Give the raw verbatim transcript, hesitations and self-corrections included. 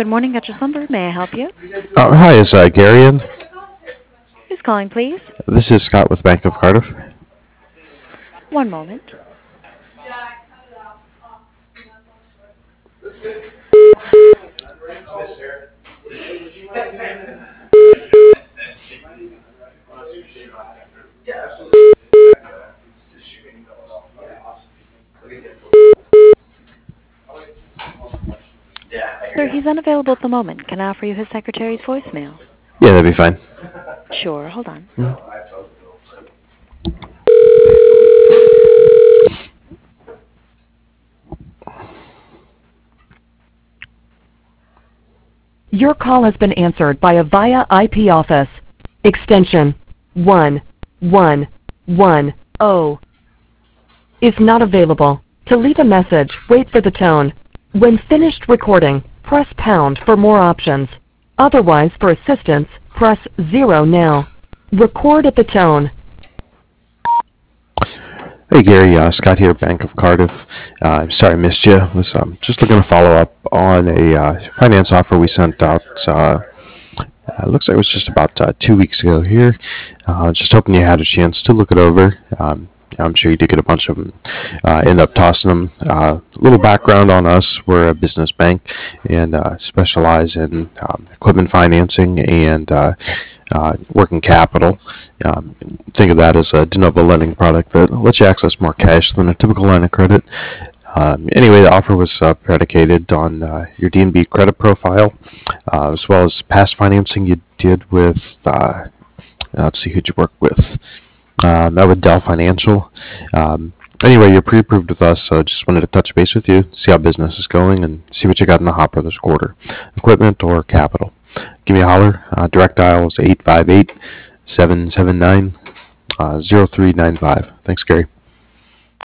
Good morning, Dutchess Lumber. May I help you? Uh, hi, is uh, Gary in? Who's calling, please? This is Scott with Bank of Cardiff. One moment. Sir, he's unavailable at the moment. Can I offer you his secretary's voicemail? Yeah, that'd be fine. Sure, hold on. Mm. Your call has been answered by a VIA I P office. Extension one one one zero is not available. To leave a message, wait for the tone. When finished recording, press pound for more options. Otherwise, for assistance, press zero now. Record at the tone. Hey Gary, uh, Scott here, Bank of Cardiff. Uh, I'm sorry I missed you. Was um, just looking to follow up on a uh, finance offer we sent out. Uh, uh, looks like it was just about uh, two weeks ago here. Uh, just hoping you had a chance to look it over. Um, I'm sure you did get a bunch of them. Uh, end up tossing them. A uh, little background on us: we're a business bank and uh, specialize in um, equipment financing and uh, uh, working capital. Um, think of that as a de novo lending product that lets you access more cash than a typical line of credit. Um, anyway, the offer was uh, predicated on uh, your D N B credit profile, uh, as well as past financing you did with, uh, let's see, who'd you work with? Um, that was Dell Financial. Um, anyway, you're pre-approved with us, so just wanted to touch base with you, see how business is going, and see what you got in the hopper this quarter, equipment or capital. Give me a holler. Uh, direct dial is eight five eight, seven seven nine, zero three nine five. Thanks, Gary.